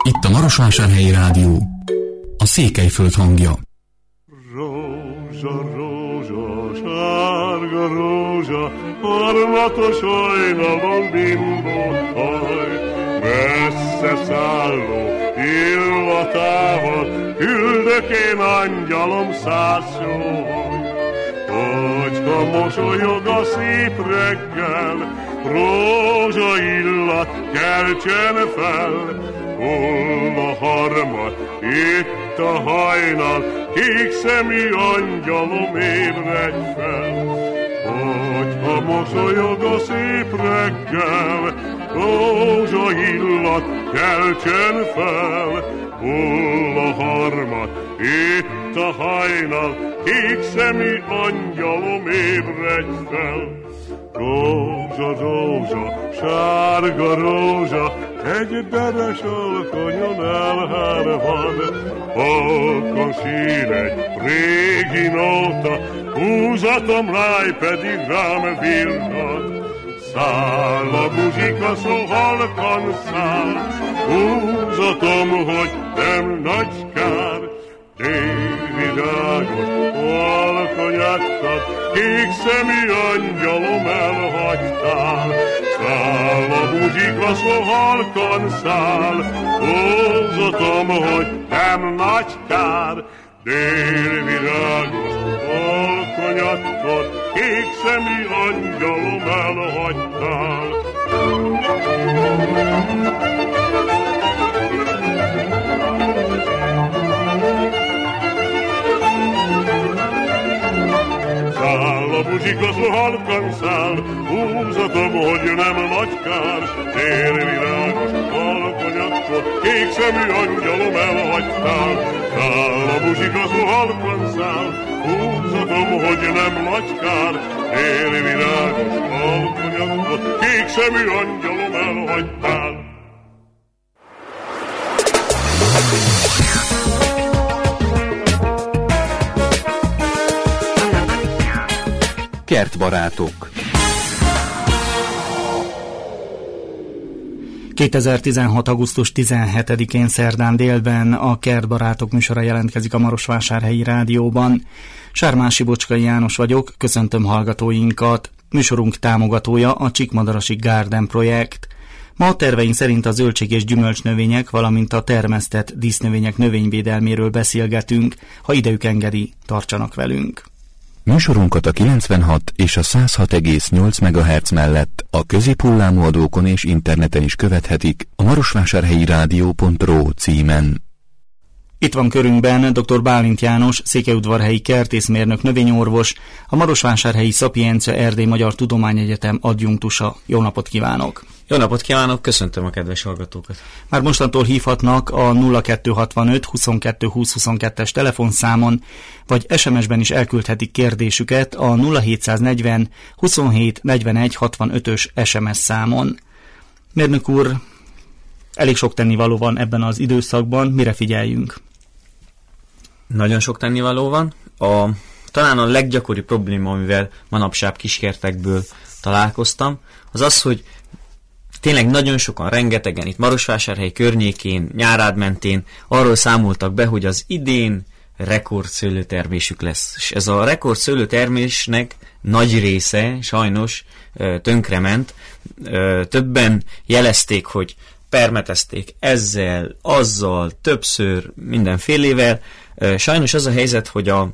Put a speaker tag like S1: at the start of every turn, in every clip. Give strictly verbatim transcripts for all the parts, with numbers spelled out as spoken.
S1: Itt a Marosvásárhelyi Rádió, a Székelyföld hangja.
S2: Rózsa, rózsa, sárga rózsa, harmatos hajnalon bimbóhaj, messze szálló illatával küldök én angyalom száz sóhaj. Hogyha mosolyog a szép reggel, rózsa illat keltsen fel, hol a harmad, itt a hajnal, kék szemű angyalom ébredj fel. Hogyha mosolyog a szép reggel, rózsa illat keltsen fel, hol a harmad, itt a hajnal, kék szemű angyalom ébredj fel. Rózsa, rózsa, sárga rózsa, egy deres alkonyon elhárvad, halkan sír egy régi nóta, húzatom ráj pedig rám virrad. Száll a muzsika, szó halkan száll, húzatom, hogy nem nagy kár. Délvirágos alkonyattad, kék szemű angyalom elhagytál. Száll a muzsika, szó halkan száll, húzatom, hogy nem nagy kár. Délvirágos alkonyattad, kék szemű angyalom elhagytál. Száll a muzsika, szó halkan száll, húzatom, hogy nem nagy kár. Délvirágos alkonyattad, kék szemű angyalom elhagytál. Száll a muzsika, szó halkan száll, húzatom, hogy nem nagy kár. Délvirágos alkonyattad, kék szemű angyalom elhagytál.
S3: Kertbarátok.
S4: kétezer-tizenhat. augusztus tizenhetedikén szerdán délben a Kertbarátok műsora jelentkezik a Marosvásárhelyi Rádióban. Sármási Bocskai János vagyok, köszöntöm hallgatóinkat. Műsorunk támogatója a Csíkmadarasi Garden projekt. Ma a terveink szerint a zöldség- és gyümölcsnövények, valamint a termesztett dísznövények növényvédelméről beszélgetünk. Ha idejük engedi, tartsanak velünk.
S3: Műsorunkat a kilencvenhat és a száz hat egész nyolc megahertz mellett a középhullámú adókon és interneten is követhetik a marosvásárhelyi rádió pont ro címen.
S4: Itt van körünkben dr. Bálint János, székelyudvarhelyi kertészmérnök növényorvos, a Marosvásárhelyi Szapiencia Erdély Magyar Tudományegyetem adjunktusa. Jó napot kívánok!
S5: Jó napot kívánok, köszöntöm a kedves hallgatókat!
S4: Már mostantól hívhatnak a nulla kettő hatvanöt huszonkettő húsz huszonkettes telefonszámon, vagy es em es-ben is elküldhetik kérdésüket a nulla hétszáznegyven huszonhét negyvenegy hatvanötös es em es számon. Mérnök úr, elég sok tennivaló van ebben az időszakban, mire figyeljünk?
S5: Nagyon sok tennivaló van. A, talán a leggyakoribb probléma, amivel manapság kiskertekből találkoztam, az az, hogy tényleg nagyon sokan, rengetegen itt Marosvásárhely környékén, Nyárád mentén arról számoltak be, hogy az idén rekord szőlőtermésük lesz. És ez a rekord szőlőtermésnek nagy része sajnos tönkrement. Többen jelezték, hogy permetezték ezzel, azzal, többször, mindenfélével. Sajnos az a helyzet, hogy a,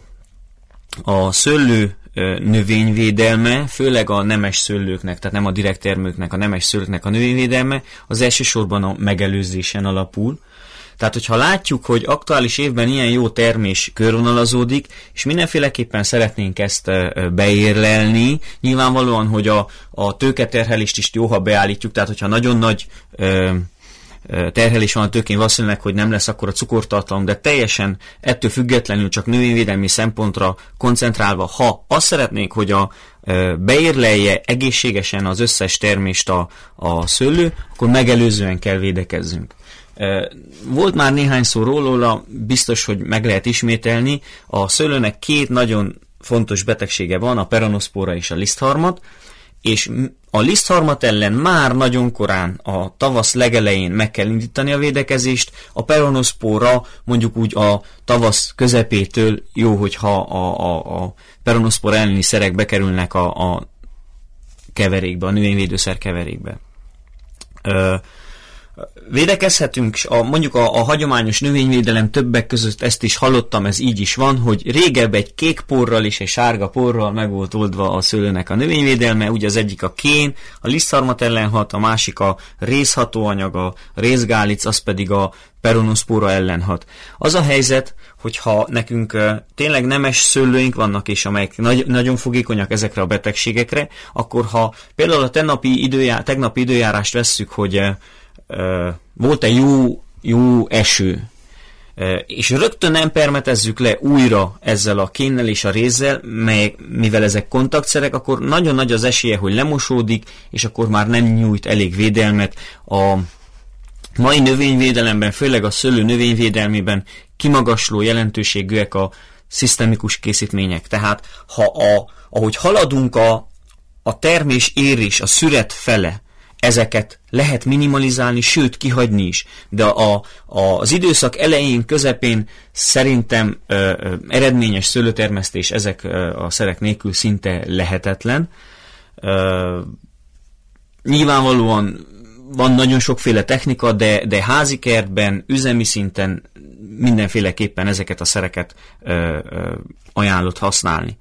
S5: a szőlő növényvédelme, főleg a nemes szőlőknek, tehát nem a direkt termőknek, a nemes szőlőknek a növényvédelme, az elsősorban a megelőzésen alapul. Tehát, hogyha látjuk, hogy aktuális évben ilyen jó termés körvonalazódik, és mindenféleképpen szeretnénk ezt beérlelni, nyilvánvalóan, hogy a, a tőketerhelést is jó, ha beállítjuk, tehát, hogyha nagyon nagy ö, terhelés van a tőkén, valószínűleg, hogy nem lesz akkor a cukortartalom, de teljesen ettől függetlenül csak növényvédelmi szempontra koncentrálva, ha azt szeretnénk, hogy a beérlelje egészségesen az összes termést a, a szőlő, akkor megelőzően kell védekezzünk. Volt már néhány szó róla, biztos, hogy meg lehet ismételni. A szőlőnek két nagyon fontos betegsége van, a peronoszpóra és a lisztharmat. és a lisztharmat ellen már nagyon korán, a tavasz legelején meg kell indítani a védekezést, a peronoszpóra mondjuk úgy a tavasz közepétől jó, hogyha a, a, a peronoszpóra elleni szerek bekerülnek a, a keverékbe, a növényvédőszer keverékbe. Ö, Védekezhetünk, a, mondjuk a, a hagyományos növényvédelem többek között ezt is hallottam, ez így is van, hogy régebb egy kék porral és egy sárga porral meg volt oldva a szőlőnek a növényvédelme, ugye az egyik a kén, a lisztharmat ellen hat, a másik a rézhatóanyag, a rézgálic, az pedig a peronoszpóra ellen hat. Az a helyzet, hogyha nekünk uh, tényleg nemes szőlőink vannak, és amelyek nagy, nagyon fogékonyak ezekre a betegségekre, akkor ha például a tegnapi, időjá, tegnapi időjárást vesszük, hogy uh, Uh, volt egy jó, jó eső, uh, és rögtön nem permetezzük le újra ezzel a kénnel és a rézzel, mely, mivel ezek kontaktszerek, akkor nagyon nagy az esélye, hogy lemosódik, és akkor már nem nyújt elég védelmet. A mai növényvédelemben, főleg a szőlő növényvédelmében kimagasló jelentőségűek a szisztemikus készítmények. Tehát ha a, ahogy haladunk a, a termés érés, a szüret fele, ezeket lehet minimalizálni, sőt kihagyni is. De a, a, az időszak elején, közepén szerintem ö, ö, eredményes szőlőtermesztés ezek ö, a szerek nélkül szinte lehetetlen. Ö, nyilvánvalóan van nagyon sokféle technika, de, de házi kertben, üzemi szinten mindenféleképpen ezeket a szereket ö, ö, ajánlott használni.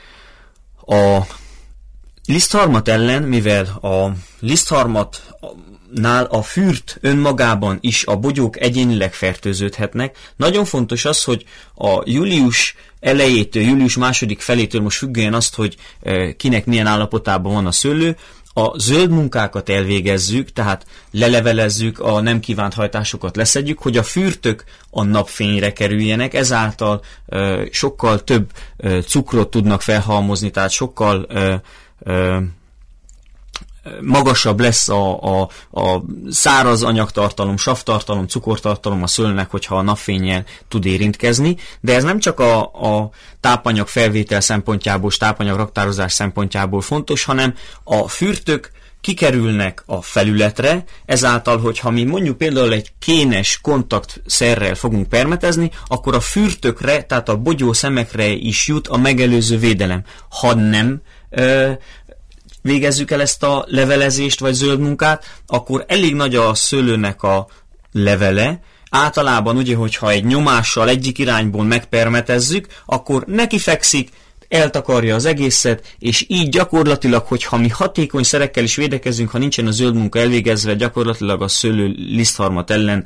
S5: A lisztharmat ellen, mivel a lisztharmatnál a fürt önmagában is a bogyók egyénileg fertőződhetnek, nagyon fontos az, hogy a július elejétől, július második felétől, most függően azt, hogy kinek milyen állapotában van a szőlő, a zöld munkákat elvégezzük, tehát lelevelezzük, a nem kívánt hajtásokat leszedjük, hogy a fürtök a napfényre kerüljenek, ezáltal ö, sokkal több ö, cukrot tudnak felhalmozni, tehát sokkal ö, ö, magasabb lesz a, a, a száraz anyagtartalom, savtartalom, cukortartalom a szőlőnek, hogyha a napfénnyel tud érintkezni, de ez nem csak a, a tápanyag felvétel szempontjából, tápanyag raktározás szempontjából fontos, hanem a fürtök kikerülnek a felületre, ezáltal, hogyha mi mondjuk például egy kénes kontaktszerrel fogunk permetezni, akkor a fürtökre, tehát a bogyó szemekre is jut a megelőző védelem. Ha nem ö, végezzük el ezt a levelezést vagy zöld munkát, akkor elég nagy a szőlőnek a levele. Általában ugye, hogyha egy nyomással egyik irányból megpermetezzük, akkor neki fekszik, eltakarja az egészet, és így gyakorlatilag, hogyha mi hatékony szerekkel is védekezünk, ha nincsen a zöld munka elvégezve, gyakorlatilag a szőlő lisztharmat ellen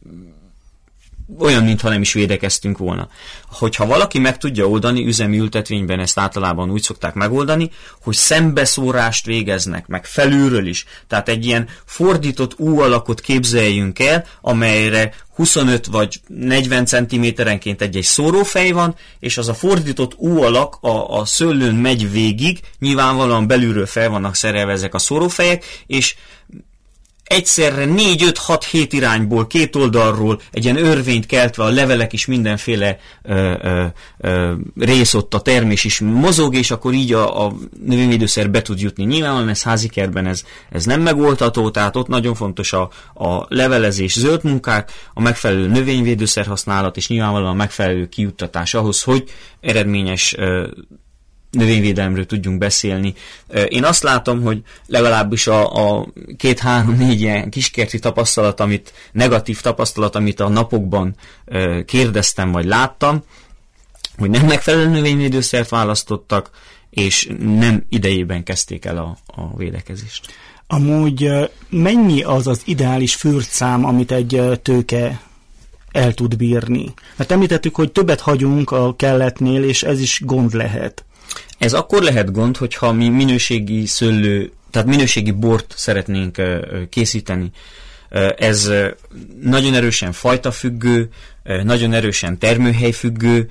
S5: olyan, mintha nem is védekeztünk volna. Hogyha valaki meg tudja oldani, üzemi ültetvényben ezt általában úgy szokták megoldani, hogy szembeszórást végeznek, meg felülről is. Tehát egy ilyen fordított U alakot képzeljünk el, amelyre huszonöt vagy negyven centiméterenként egy-egy szórófej van, és az a fordított U alak a, a szőlőn megy végig, nyilvánvalóan belülről fel vannak szerelve ezek a szórófejek, és egyszerre négy, öt, hat, hét irányból, két oldalról egy ilyen örvényt keltve, a levelek is mindenféle ö, ö, ö, rész ott, a termés is mozog, és akkor így a, a növényvédőszer be tud jutni. Nyilvánvalóan ez házikertben ez, ez nem megoldható, tehát ott nagyon fontos a, a levelezés, zöld munkák, a megfelelő növényvédőszer használat, és nyilvánvalóan a megfelelő kijuttatás ahhoz, hogy eredményes ö, növényvédelemről tudjunk beszélni. Én azt látom, hogy legalábbis a, a két-három-négy ilyen kiskerti tapasztalat, amit, negatív tapasztalat, amit a napokban kérdeztem, vagy láttam, hogy nem megfelelő növényvédőszert választottak, és nem idejében kezdték el a, a védekezést.
S4: Amúgy mennyi az az ideális fürtszám, amit egy tőke el tud bírni? Mert említettük, hogy többet hagyunk a kelletnél, és ez is gond lehet.
S5: Ez akkor lehet gond, hogyha mi minőségi szőlő, tehát minőségi bort szeretnénk készíteni. Ez nagyon erősen fajtafüggő, nagyon erősen termőhelyfüggő,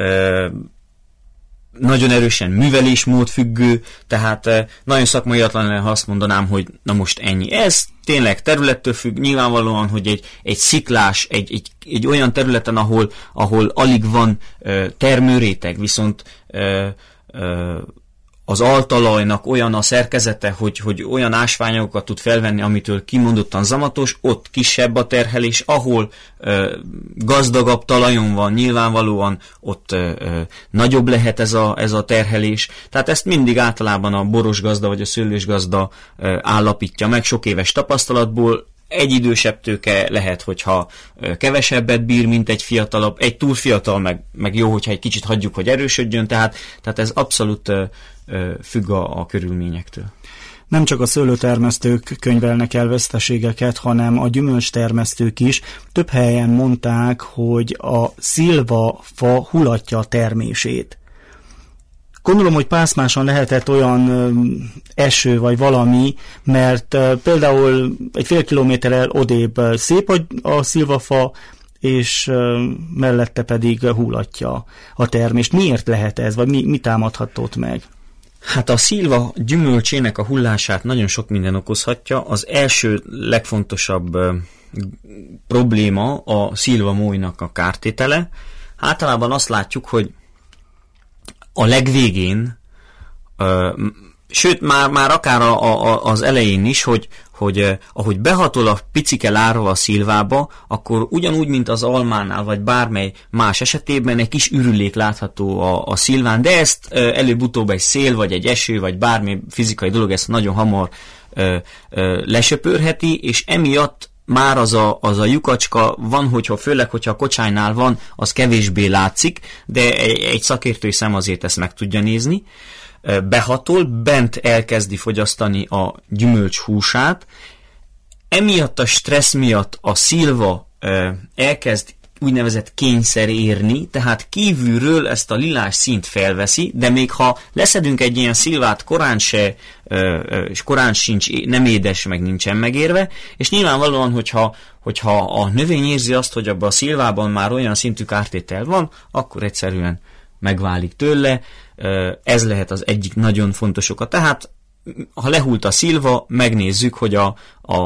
S5: nagyon erősen művelésmódfüggő, tehát nagyon szakmaiatlan lenne, ha azt mondanám, hogy na most ennyi. Ez tényleg területtől függ, nyilvánvalóan, hogy egy, egy sziklás, egy, egy, egy olyan területen, ahol, ahol alig van termőréteg, viszont az altalajnak olyan a szerkezete, hogy, hogy olyan ásványokat tud felvenni, amitől kimondottan zamatos, ott kisebb a terhelés, ahol ö, gazdagabb talajon van, nyilvánvalóan ott ö, ö, nagyobb lehet ez a, ez a terhelés. Tehát ezt mindig általában a boros gazda vagy a szőlős gazda ö, állapítja meg sok éves tapasztalatból. Egy idősebb tőke lehet, hogyha kevesebbet bír, mint egy fiatalabb, egy túl fiatal, meg, meg jó, hogyha egy kicsit hagyjuk, hogy erősödjön, tehát, tehát ez abszolút ö, ö, függ a, a körülményektől.
S4: Nem csak a szőlőtermesztők könyvelnek el veszteségeket, hanem a gyümölcstermesztők is. Több helyen mondták, hogy a szilvafa hulatja a termését. Gondolom, hogy pászmásan lehetett olyan ö, eső vagy valami, mert ö, például egy fél kilométerrel odébb szép a, a szilvafa, és ö, mellette pedig hullatja a termést. Miért lehet ez, vagy mi, mi támadhat ott meg?
S5: Hát a szilva gyümölcsének a hullását nagyon sok minden okozhatja. Az első legfontosabb ö, probléma a szilvamójnak a kártétele. Általában azt látjuk, hogy a legvégén, ö, sőt, már, már akár a, a, az elején is, hogy, hogy eh, ahogy behatol a picike lárva a szilvába, akkor ugyanúgy, mint az almánál, vagy bármely más esetében egy kis ürülék látható a, a szilván, de ezt eh, előbb-utóbb egy szél, vagy egy eső, vagy bármi fizikai dolog ezt nagyon hamar eh, eh, lesöpörheti, és emiatt már az a, az a lyukacska van, hogyha főleg, hogyha a kocsánynál van, az kevésbé látszik, de egy, egy szakértői szem azért ezt meg tudja nézni. Behatol, bent elkezdi fogyasztani a gyümölcs húsát, emiatt a stressz miatt a szilva elkezd úgynevezett kényszer érni, tehát kívülről ezt a lilás színt felveszi, de még ha leszedünk egy ilyen szilvát, korán se, és korán sincs, nem édes, meg nincsen megérve, és nyilvánvalóan, hogyha, hogyha a növény érzi azt, hogy abban a szilvában már olyan szintű kártétel van, akkor egyszerűen megválik tőle. Ez lehet az egyik nagyon fontos oka. Tehát, ha lehult a szilva, megnézzük, hogy a, a,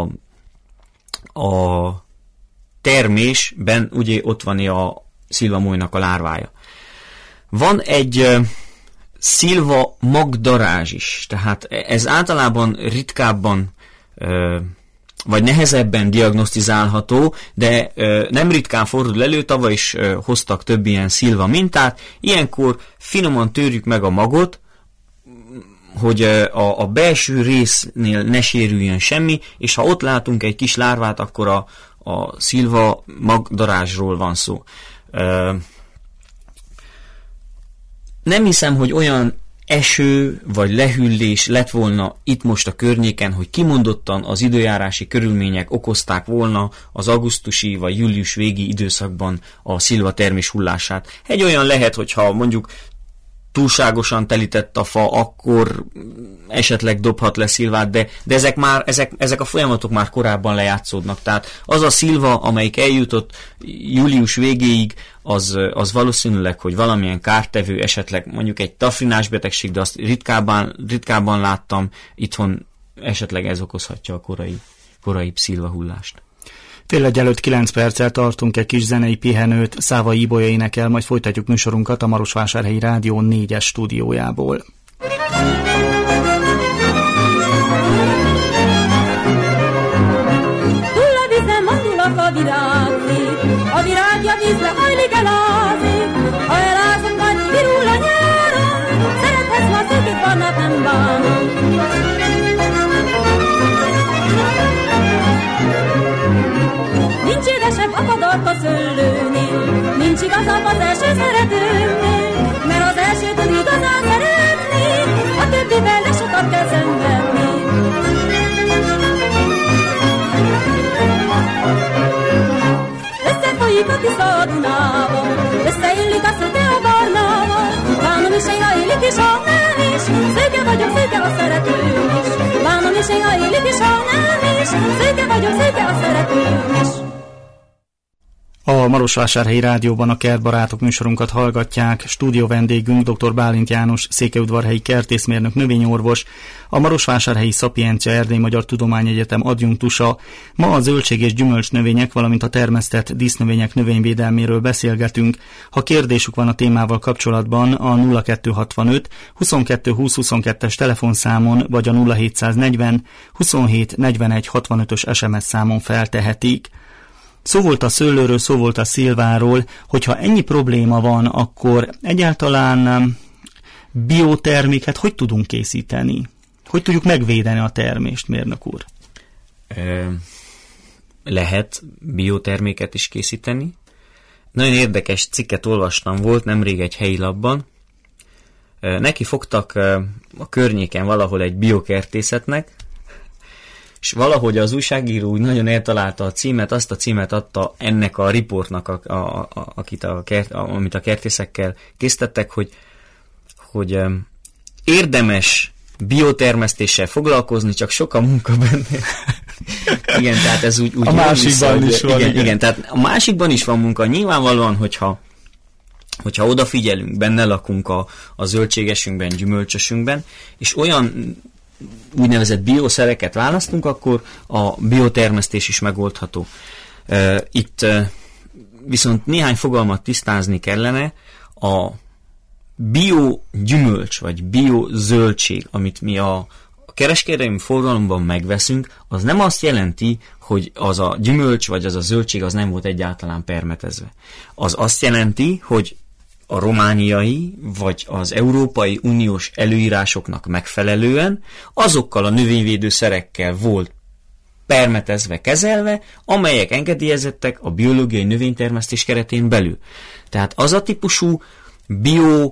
S5: a termésben ugye ott van a szilvamójnak a lárvája. Van egy uh, szilva magdarázs is, tehát ez általában ritkábban uh, vagy nehezebben diagnosztizálható, de uh, nem ritkán fordul elő, tavaly is uh, hoztak több ilyen szilva mintát. Ilyenkor finoman törjük meg a magot, hogy uh, a, a belső résznél ne sérüljön semmi, és ha ott látunk egy kis lárvát, akkor a a szilva magdarázsról van szó. Nem hiszem, hogy olyan eső vagy lehűlés lett volna itt most a környéken, hogy kimondottan az időjárási körülmények okozták volna az augusztusi vagy július végi időszakban a szilva termés hullását. Egy olyan lehet, hogyha mondjuk túlságosan telített a fa, akkor esetleg dobhat le szilvát, de, de ezek, már, ezek, ezek a folyamatok már korábban lejátszódnak. Tehát az a szilva, amelyik eljutott július végéig, az, az valószínűleg, hogy valamilyen kártevő, esetleg mondjuk egy tafrinás betegség, de azt ritkábban, ritkábban láttam, itthon esetleg ez okozhatja a korai, korai szilvahullást.
S4: Fél egy előtt kilenc perccel tartunk egy kis zenei pihenőt, Szávai Ibolya énekel, majd folytatjuk műsorunkat a Marosvásárhelyi Rádió négyes stúdiójából.
S6: Túl a vízen mandulak a virágzik, a virágja vízbe hajlik elázik, ha elázom, majd virul a nyáron, szerethetsz ma szökét barnát nem bánom. Nincs édesebb akadark a szőlőnél, nincs igazabb az első szeretőnél, mert az első tud igazán szeretni, a többivel ne sokat kell szenvedni. Összefolyik a Tisza a Dunával, összeillik a szőke a barnával, bánom is, én ha illik is, ha nem is, szőke vagyok, szőke a szeretőm is. Bánom is, én ha illik is, ha nem is, szőke vagyok, szőke a szeretőm is.
S4: A Marosvásárhelyi Rádióban a Kertbarátok műsorunkat hallgatják. Stúdió vendégünk dr. Bálint János, székelyudvarhelyi kertészmérnök, növényorvos, a Marosvásárhelyi Szapiencia Erdély Magyar Tudományegyetem adjunktusa. Ma a zöldség- és gyümölcsnövények, valamint a termesztett dísznövények növényvédelméről beszélgetünk. Ha kérdésük van a témával kapcsolatban, a nulla kettő hatvanöt huszonkettő húsz huszonkettes telefonszámon vagy a nulla hétszáznegyven huszonhét negyvenegy hatvanötös es em es számon feltehetik. Szó volt a szőlőről, szó volt a szilváról, hogyha ennyi probléma van, akkor egyáltalán bioterméket hogy tudunk készíteni? Hogy tudjuk megvédeni a termést, mérnök úr?
S5: Lehet bioterméket is készíteni. Nagyon érdekes cikket olvastam, volt nemrég egy helyi labban. Neki fogtak a környéken valahol egy biokertészetnek, és valahogy az újságíró úgy nagyon eltalálta a címet, azt a címet adta ennek a riportnak, a, a, a, akit a kert, a, amit a kertészekkel készítettek, hogy, hogy um, érdemes biotermesztéssel foglalkozni, csak sok a munka benne. Igen, tehát ez úgy, úgy
S4: a másikban vissza, is van.
S5: Igen,
S4: igen.
S5: igen, tehát a másikban is van munka. Nyilvánvalóan, hogyha, hogyha odafigyelünk, benne lakunk a, a zöldségesünkben, gyümölcsösünkben, és olyan úgynevezett bioszereket választunk, akkor a biotermesztés is megoldható. Itt viszont néhány fogalmat tisztázni kellene. A biogyümölcs vagy biozöldség, amit mi a kereskedelmi forgalomban megveszünk, az nem azt jelenti, hogy az a gyümölcs vagy az a zöldség az nem volt egyáltalán permetezve. Az azt jelenti, hogy a romániai vagy az Európai Uniós előírásoknak megfelelően azokkal a növényvédőszerekkel volt permetezve, kezelve, amelyek engedélyezettek a biológiai növénytermesztés keretén belül. Tehát az a típusú bio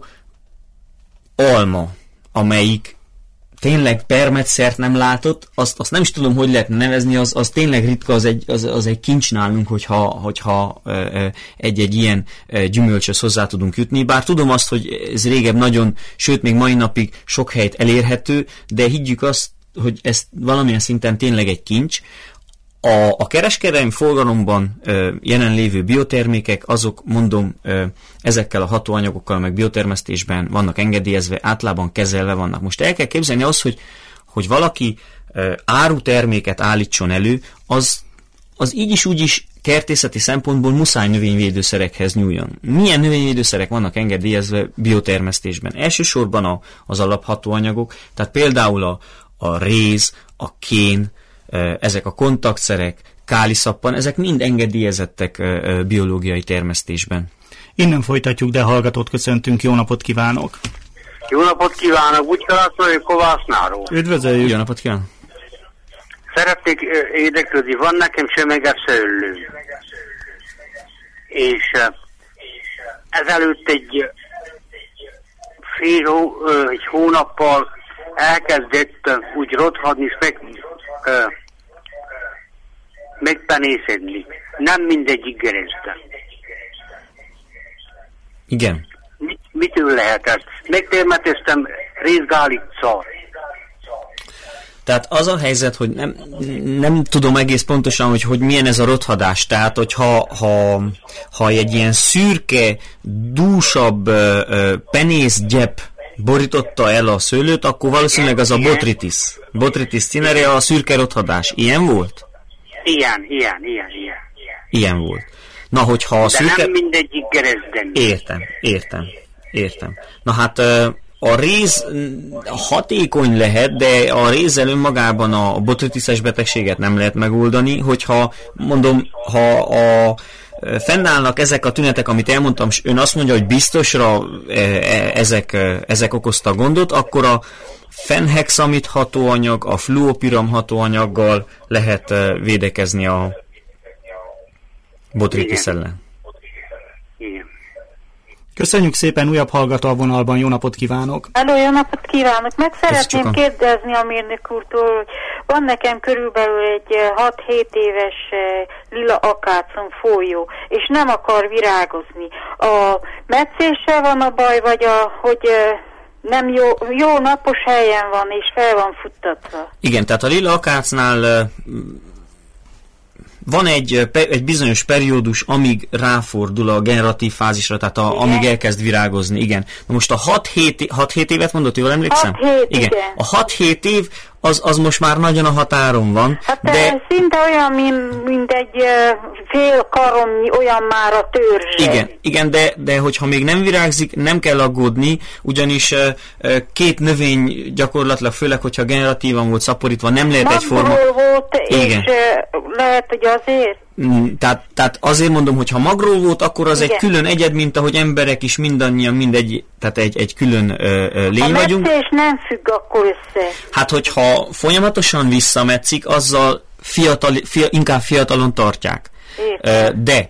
S5: alma, amelyik tényleg permetszert nem látott, azt, azt nem is tudom, hogy lehet nevezni, az, az tényleg ritka, az egy, az, az egy kincs nálunk, hogyha, hogyha egy-egy ilyen gyümölcsöz hozzá tudunk jutni. Bár tudom azt, hogy ez régebb nagyon, sőt még mai napig sok helyt elérhető, de higgyük azt, hogy ez valamilyen szinten tényleg egy kincs. A, a kereskedelmi forgalomban ö, jelenlévő biotermékek, azok mondom ö, ezekkel a hatóanyagokkal, meg biotermesztésben vannak engedélyezve, általában kezelve vannak. Most el kell képzelni azt, hogy, hogy valaki ö, áruterméket állítson elő, az, az így is úgy is kertészeti szempontból muszáj növényvédőszerekhez nyúljon. Milyen növényvédőszerek vannak engedélyezve biotermesztésben? Elsősorban a, az alaphatóanyagok, tehát például a, a réz, a kén, ezek a kontaktszerek, káliszappan, ezek mind engedélyezettek biológiai termesztésben.
S4: Innen folytatjuk, de hallgatót köszöntünk, jó napot kívánok!
S7: Jó napot kívánok, úgy László, Kovásznáról.
S4: Üdvözöljük!
S5: Jó napot kívánok!
S7: Szeretnék érdeklődni, van nekem semleges szőlőm. És ezelőtt egy fél hó, egy hónappal elkezdett úgy rothadni, meg megpenészedni. Nem mindegyik gerezte.
S5: Igen.
S7: Mit, mitől lehet ez? Megtermeteztem részgálicccal.
S5: Tehát az a helyzet, hogy nem, nem tudom egész pontosan, hogy, hogy milyen ez a rothadás. Tehát, hogyha ha, ha egy ilyen szürke, dúsabb penészgyep borította el a szőlőt, akkor valószínűleg az a botrytis. Botrytis cinerea, a szürke rothadás. Ilyen volt?
S7: Ilyen, ilyen, ilyen, ilyen.
S5: Ilyen volt. Na, hogyha a
S7: de
S5: szürke...
S7: nem mindegyik gerezden.
S5: Értem, értem, értem. Na hát a réz hatékony lehet, de a rézzel önmagában a botrytises betegséget nem lehet megoldani, hogyha, mondom, ha a fennállnak ezek a tünetek, amit elmondtam, és ön azt mondja, hogy biztosra ezek, ezek okozta a gondot, akkor a fenhexamid hatóanyag, a fluopiram hatóanyaggal lehet védekezni a botrytis ellen.
S7: Igen.
S4: Köszönjük szépen, újabb hallgató a vonalban, jó napot kívánok!
S8: Hello, jó napot kívánok! Meg szeretném
S5: a...
S8: kérdezni a mérnök úrtól, hogy van nekem körülbelül egy hat-hét éves lila akácon folyó, és nem akar virágozni. A metszéssel van a baj, vagy a, hogy nem jó, jó napos helyen van, és fel van futtatva?
S5: Igen, tehát a lila akácnál van egy, egy bizonyos periódus, amíg ráfordul a generatív fázisra, tehát a, amíg elkezd virágozni, igen. Na most a hat-hét évet mondott, jól emlékszem?
S8: hat hét, igen.
S5: igen. A hat-hét év az, az most már nagyon a határon van.
S8: Hát
S5: de...
S8: szinte olyan, mint, mint egy fél karomnyi, olyan már a törzse.
S5: Igen, igen, de, de hogyha még nem virágzik, nem kell aggódni, ugyanis két növény gyakorlatilag, főleg, hogyha generatívan volt szaporítva, nem lehet egyforma...
S8: Magról volt,
S5: igen.
S8: és lehet, hogy azért...
S5: Tehát, tehát azért mondom, hogy ha magról volt, akkor az igen. egy külön egyed, mint ahogy emberek is mindannyian mindegy, tehát egy, egy külön ö, ö, lény
S8: a
S5: vagyunk.
S8: A nem függ akkor össze.
S5: Hát, hogyha folyamatosan visszametszik, azzal fiatal, fia, inkább fiatalon tartják. Értem. De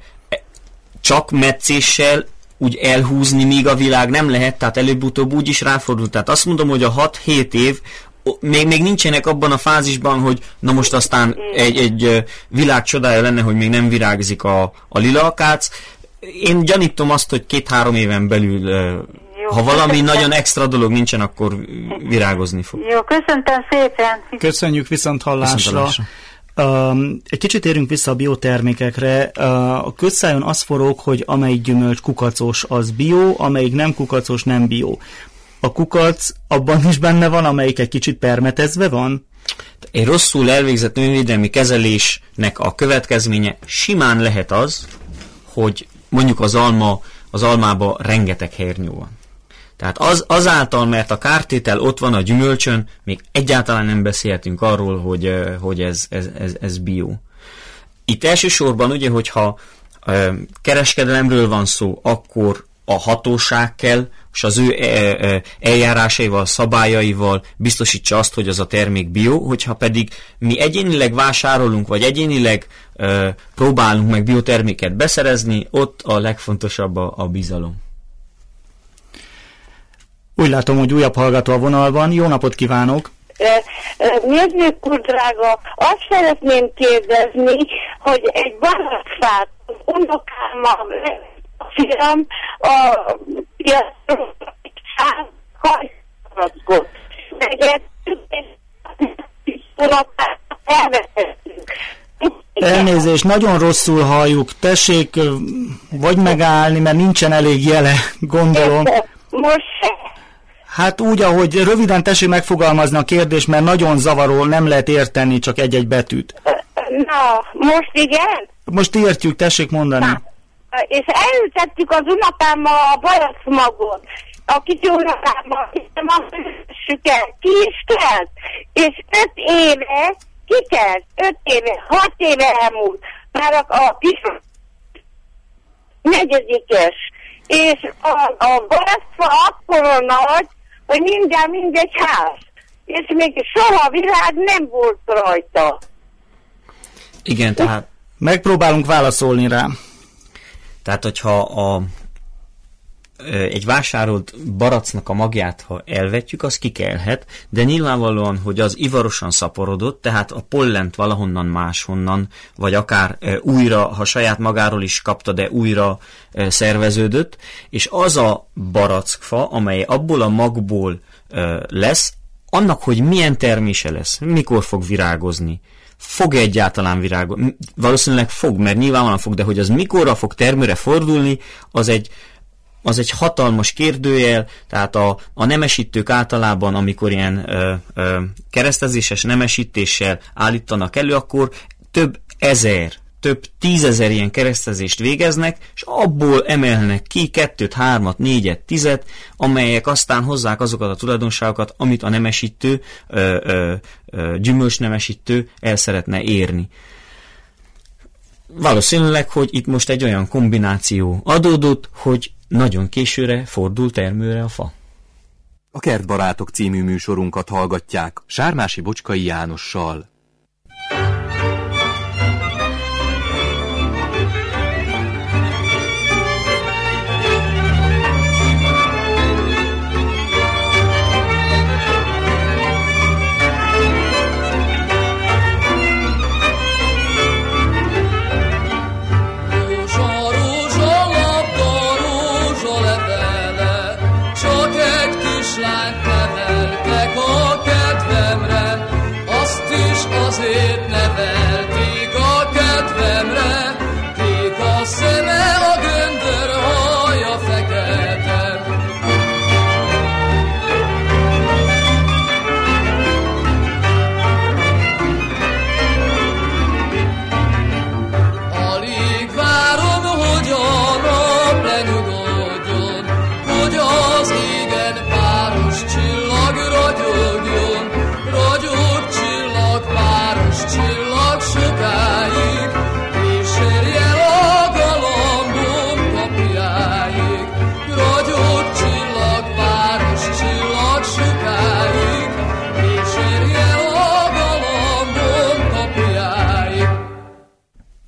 S5: csak metszéssel úgy elhúzni, míg a világ nem lehet, tehát előbb-utóbb úgy is ráfordul. Tehát azt mondom, hogy a hat-hét év Még, még nincsenek abban a fázisban, hogy na most aztán egy, egy világ csodája lenne, hogy még nem virágzik a, a lilakác. Én gyanítom azt, hogy két-három éven belül, jó, ha valami köszönöm. Nagyon extra dolog nincsen, akkor virágozni fog.
S8: Jó, köszöntem szépen.
S4: Köszönjük, viszont hallásra. Viszont hallásra. Uh, egy kicsit érünk vissza a biotermékekre. Uh, a közszájon az forog, hogy amelyik gyümölcs kukacos, az bio, amelyik nem kukacos, nem bio. A kukac abban is benne van, amelyik egy kicsit permetezve van?
S5: Egy rosszul elvégzett növényvédelmi kezelésnek a következménye simán lehet az, hogy mondjuk az alma, az almában rengeteg hernyó van. Tehát az, azáltal, mert a kártétel ott van a gyümölcsön, még egyáltalán nem beszélhetünk arról, hogy, hogy ez, ez, ez, ez bio. Itt elsősorban ugye, hogyha kereskedelemről van szó, akkor a hatóság kell, és az ő eljárásaival, szabályaival biztosítsa azt, hogy az a termék bio, hogyha pedig mi egyénileg vásárolunk, vagy egyénileg uh, próbálunk meg bioterméket beszerezni, ott a legfontosabb a, a bizalom.
S4: Úgy látom, hogy újabb hallgató a vonalban. Jó napot kívánok!
S9: Nézzük, úr drága, azt szeretném kérdezni, hogy egy barátfát unokámmal fiam a piacról hajszolgott.
S4: Elnézést, nagyon rosszul halljuk. Tessék vagy megállni, mert nincsen elég jele, gondolom.
S9: Most
S4: Hát úgy, ahogy röviden tessék megfogalmazni a kérdést, mert nagyon zavaró, nem lehet érteni csak egy-egy betűt.
S9: Na, most igen?
S4: Most értjük, tessék mondani. Na.
S9: És elültettük az unapámmal a baracmagot, a kicsi unapámmal, hiszem azt süket, ki is kelt, és öt éve kikelt, öt éve, hat éve elmúlt, már a, a kis negyedikes, és a, a baracfa akkor nagy, hogy mindjárt mindegy ház, és még soha virág nem volt rajta.
S5: Igen, tehát...
S4: Megpróbálunk válaszolni rá.
S5: Tehát, hogyha a, egy vásárolt baracnak a magját, ha elvetjük, az kikelhet, de nyilvánvalóan, hogy az ivarosan szaporodott, tehát a pollent valahonnan máshonnan, vagy akár újra, ha saját magáról is kapta, de újra szerveződött, és az a barackfa, amely abból a magból lesz, annak, hogy milyen termése lesz, mikor fog virágozni, fog egyáltalán virágozni? Valószínűleg fog, mert nyilvánvalóan fog, de hogy az mikorra fog termőre fordulni, az egy, az egy hatalmas kérdőjel, tehát a, a nemesítők általában, amikor ilyen ö, ö, keresztezéses nemesítéssel állítanak elő, akkor több ezer, több tízezer ilyen keresztezést végeznek, és abból emelnek ki kettőt, hármat, négyet, tizet, amelyek aztán hozzák azokat a tulajdonságokat, amit a nemesítő, ö, ö, ö, gyümölcsnemesítő el szeretne érni. Valószínűleg, hogy itt most egy olyan kombináció adódott, hogy nagyon későre fordul termőre a fa.
S3: A Kertbarátok című műsorunkat hallgatják Sármási Bocskai Jánossal.
S10: Azért nevelték a kedvemre.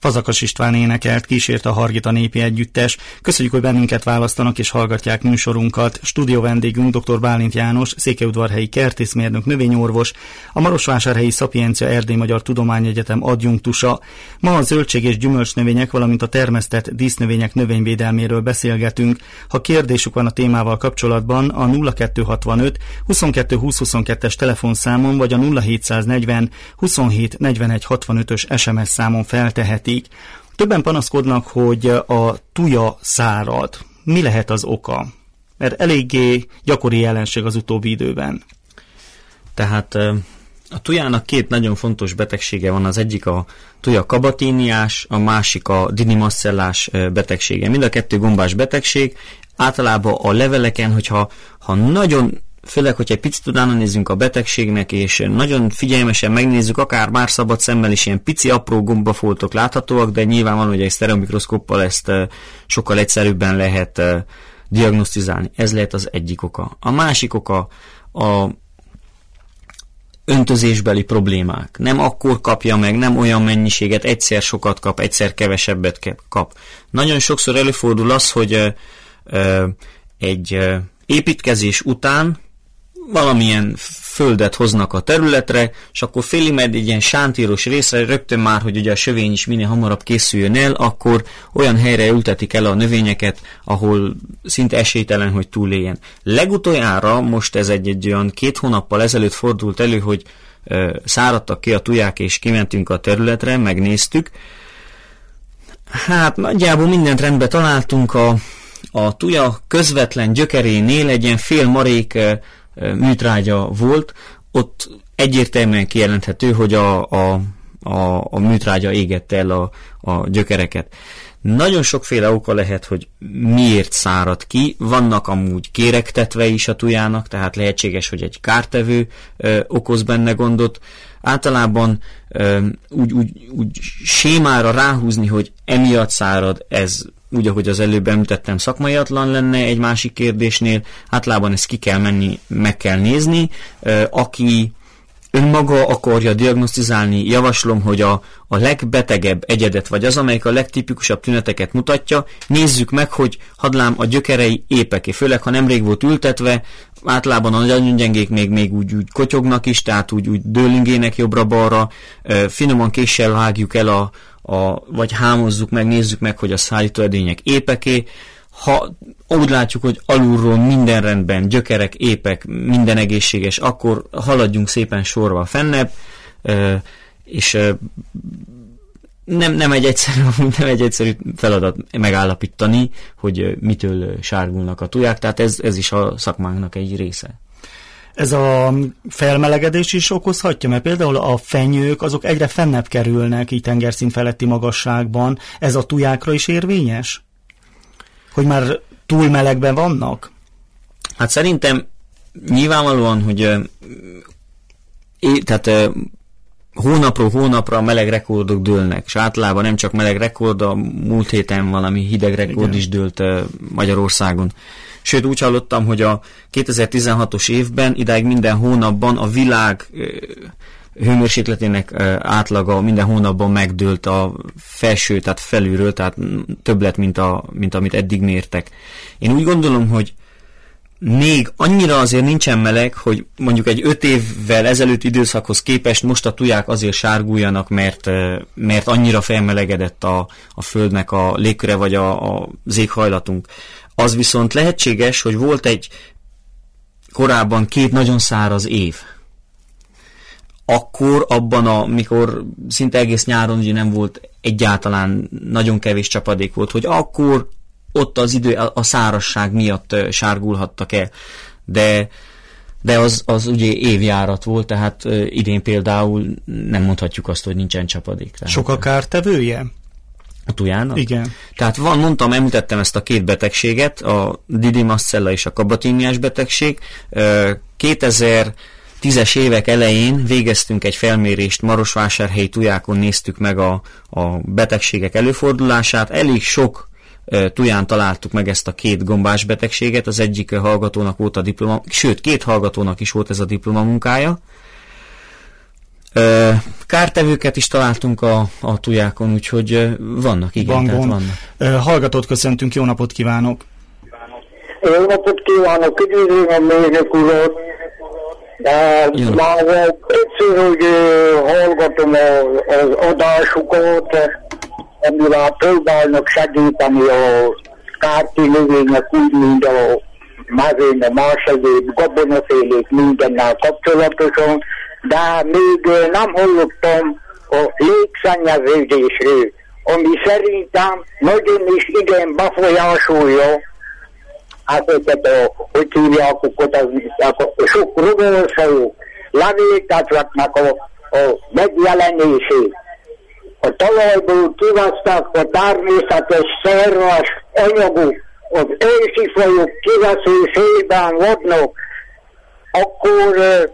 S4: Fazakas István énekelt, kísérte a Hargita Népi Együttes. Köszönjük, hogy bennünket választanak és hallgatják műsorunkat. Stúdió vendégünk dr. Bálint János, székelyudvarhelyi kertészmérnök, növényorvos, a Marosvásárhelyi Szapiencia Erdély Magyar Tudományegyetem adjunktusa. Ma a zöldség- és gyümölcsnövények, valamint a termesztett dísznövények növényvédelméről beszélgetünk. Ha kérdésük van a témával kapcsolatban, a nulla kettő hatvanöt huszonkettő húsz huszonkettes telefonszámon vagy a nulla hétszáznegyven huszonhét negyvenegy hatvanötös es em es számon feltehetik. Többen panaszkodnak, hogy a tuja szárad. Mi lehet az oka? Mert eléggé gyakori jelenség az utóbbi időben.
S5: Tehát a tujának két nagyon fontos betegsége van. Az egyik a tuja kabatíniás, a másik a dinimasszellás betegsége. Mind a kettő gombás betegség. Általában a leveleken, hogyha ha nagyon főleg, hogyha egy picit utána nézzünk a betegségnek, és nagyon figyelmesen megnézzük, akár már szabad szemmel is ilyen pici, apró gombafoltok láthatóak, de nyilvánvaló, hogy egy sztereomikroszkóppal ezt sokkal egyszerűbben lehet diagnosztizálni. Ez lehet az egyik oka. A másik oka a öntözésbeli problémák. Nem akkor kapja meg, nem olyan mennyiséget, egyszer sokat kap, egyszer kevesebbet kap. Nagyon sokszor előfordul az, hogy egy építkezés után valamilyen földet hoznak a területre, és akkor félig meddig egy ilyen sántíros részre, rögtön már, hogy ugye a sövény is minél hamarabb készüljön el, akkor olyan helyre ültetik el a növényeket, ahol szinte esélytelen, hogy túléljen. Legutoljára, most ez egy, egy olyan két hónappal ezelőtt fordult elő, hogy ö, száradtak ki a tuják, és kimentünk a területre, megnéztük. Hát nagyjából mindent rendbe találtunk, a, a tuja közvetlen gyökerénél egy ilyen fél marék műtrágya volt, ott egyértelműen kijelenthető, hogy a, a, a, a műtrágya égette el a, a gyökereket. Nagyon sokféle oka lehet, hogy miért szárad ki, vannak amúgy kéregtetve is a tujának, tehát lehetséges, hogy egy kártevő ö, okoz benne gondot. Általában ö, úgy, úgy, úgy sémára ráhúzni, hogy emiatt szárad, ez úgy, ahogy az előbb említettem, szakmaiatlan lenne egy másik kérdésnél, általában ezt ki kell menni, meg kell nézni. Aki önmaga akarja diagnosztizálni, javaslom, hogy a, a legbetegebb egyedet, vagy az, amelyik a legtipikusabb tüneteket mutatja, nézzük meg, hogy hadlám a gyökerei épek, főleg ha nemrég volt ültetve, általában a nagyon gyengék még, még úgy, úgy kotyognak is, tehát úgy, úgy dőlingének jobbra-balra, finoman késsel vágjuk el a A, vagy hámozzuk meg, nézzük meg, hogy a szállítóedények épeké. Ha úgy látjuk, hogy alulról minden rendben, gyökerek, épek, minden egészséges, akkor haladjunk szépen sorba fennebb, és nem, nem, egy egyszerű, nem egy egyszerű feladat megállapítani, hogy mitől sárgulnak a tuják, tehát ez, ez is a szakmánknak egy része.
S4: Ez a felmelegedés is okozhatja, mert például a fenyők azok egyre fennebb kerülnek így tengerszint feletti magasságban. Ez a tujákra is érvényes? Hogy már túl melegben vannak?
S5: Hát szerintem nyilvánvalóan, hogy é, tehát hónapról hónapra a meleg rekordok dőlnek, és általában nem csak meleg rekord, a múlt héten valami hideg rekord Igen. is dőlt Magyarországon. Sőt, úgy hallottam, hogy a kétezer-tizenhatos évben idáig minden hónapban a világ hőmérsékletének átlaga minden hónapban megdőlt a felső, tehát felülről, tehát több lett, mint, a, mint amit eddig mértek. Én úgy gondolom, hogy még annyira azért nincsen meleg, hogy mondjuk egy öt évvel ezelőtt időszakhoz képest most a tuják azért sárguljanak, mert, mert annyira felmelegedett a, a földnek a légköre vagy a, a, az éghajlatunk. Az viszont lehetséges, hogy volt egy korábban két nagyon száraz év. Akkor abban, a, mikor szinte egész nyáron ugye nem volt egyáltalán, nagyon kevés csapadék volt, hogy akkor ott az idő, a szárazság miatt sárgulhattak el. De, de az, az ugye évjárat volt, tehát idén például nem mondhatjuk azt, hogy nincsen csapadék. Tehát
S4: sok a kártevője?
S5: A tujának?
S4: Igen.
S5: Tehát van, mondtam, említettem ezt a két betegséget, a didimasszella és a kabatíniás betegség. kétezer-tízes évek elején végeztünk egy felmérést, marosvásárhelyi tujákon néztük meg a, a betegségek előfordulását. Elég sok tuján találtuk meg ezt a két gombás betegséget, az egyik hallgatónak volt a diploma, sőt, két hallgatónak is volt ez a diplomamunkája. Kártevőket is találtunk a, a tujákon, úgyhogy vannak, igen,
S4: Van
S5: tehát
S4: gond.
S5: vannak.
S4: Hallgatót köszöntünk, jó napot kívánok!
S10: Jó napot kívánok, üdvözlöm a mérnök urat! Már egyszer, hogy hallgatom az adásukat, amivel próbálnak segíteni a kárti növények, úgy, mint a mezőn, a más egyéb gabonafélék mindennel kapcsolatosan, de még nem hallottam a légszennyeződésről, ami szerintem nagyon is igen befolyásolja ezeket a, hogy hívják, a sok rovarszajok, levéltetvetnek a, a megjelenését. A talajból kivesztek a természetes szerves anyagok, az ősi fajok kiveszésében vannak, akkor uh,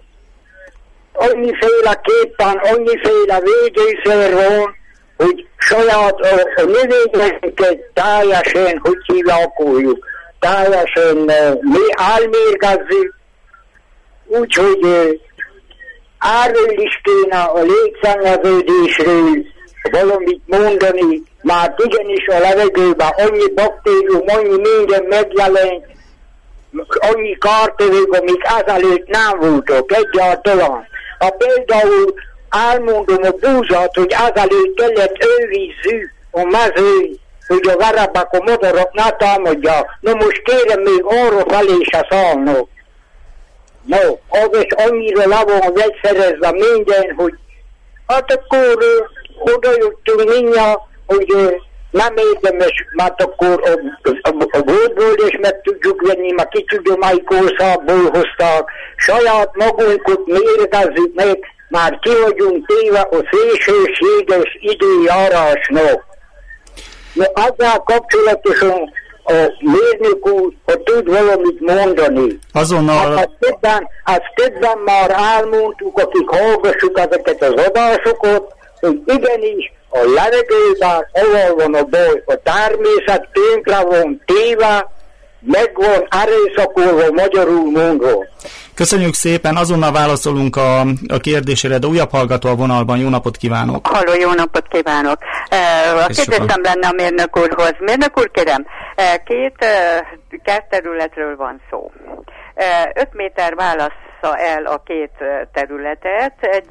S10: annyiféleképpen, annyiféle védőszer van, hogy saját uh, a növényeket teljesen, hogy hívják, teljesen uh, mi elmérgezzük, úgyhogy uh, erről is kéne a légszennyeződésről valamit mondani, mert igenis a levegőben annyi baktérium, annyi minden megjelent, annyi kártevők, amik ezelőtt nem voltak egyáltalán. Ha például elmondom a búzat, hogy ezelőtt kellett őrizzük a mezőn, hogy a verebek, a madarak ne támadják. Na most kérem, még arra felé se szállnak. No, az is annyira le van vegyszerezve minden, hogy hát akkor uh, oda jöttünk mindjárt, hogy uh, nem érdemes, mert akkor a, a, a boltból is meg tudjuk venni, mert ki tudja, melyik országból hozták. Saját magunkat mérgezzük meg, már ki vagyunk téve a szélsőséges időjárásnak. No, ezzel kapcsolatosan a mérnök úr, ha tud valamit mondani.
S4: Azonnal...
S10: Hát, ezt, többen, ezt többen már elmondtuk, akik hallgassuk ezeket az adásokat, hogy igenis a levegőben ahol van a baj, a természet tönkre van téve, meg van erőszakolva, magyarul mondva.
S4: Köszönjük szépen, azonnal válaszolunk a, a kérdésére, de újabb hallgató a vonalban, jó napot kívánok!
S11: Halló, jó napot kívánok! A kérdésem lenne a mérnök úrhoz. Mérnök úr, kérem, két kertterületről van szó. Öt méter válassza el a két területet, egy